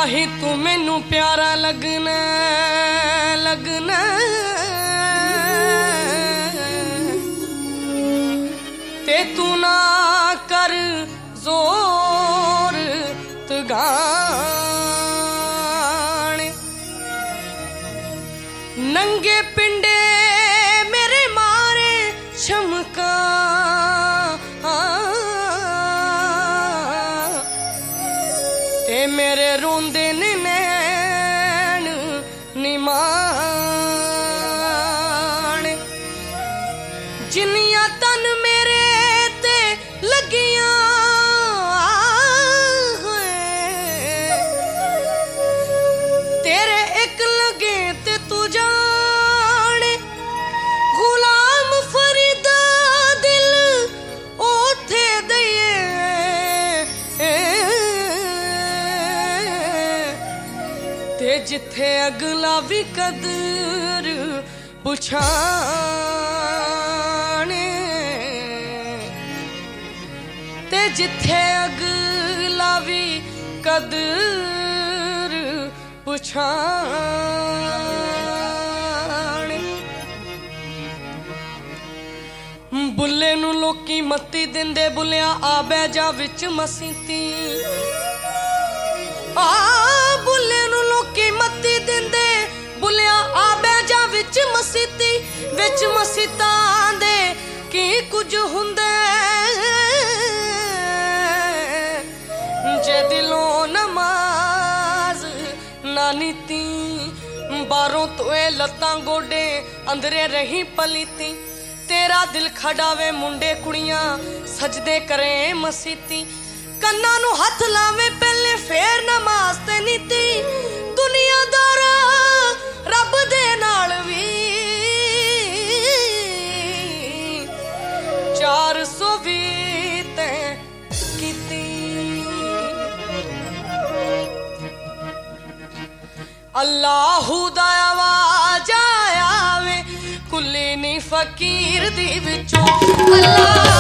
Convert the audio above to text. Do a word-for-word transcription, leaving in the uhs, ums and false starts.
इलाही तू मैनू प्यारा लगना लगना ते तू ना कर जोर तगाने नंगे पिंडे मेरे मारे चमका ते मेरे रोंदे ने नैन निमान जिन्नियां तन मेरे ते लगियां तेरे एक लगे ते तू जाने गुलाम फरीदा दिल ओथे दइए ते जिथे अगला भी कदर पुछाने ते जिथे अगला भी कदर पुछाने बुल्ले नू लोकी मत्ती दिंदे बुलिया आ बै जा विच मसीती आ बुल्ले नू लोकी मत्ती दिंदे बुलिया आ बै जा विच मसीती विच मसीतां दे की कुछ हुंदे जे दिलों नमाज ना नीती बारों तो ए लत्तां गोडे अंदरे रही पलीती तेरा दिल खड़ावे मुंडे कुड़ियां सजदे करे मसीती कन्ना नू हथ लावे पहले फेर नमाज ते नीती दुनियादारा रब दे नाल भी चार सौ भी ते कीती अल्लाहू दा आवाज आया वे कुल्ली नी फकीर दी विचों अल्लाह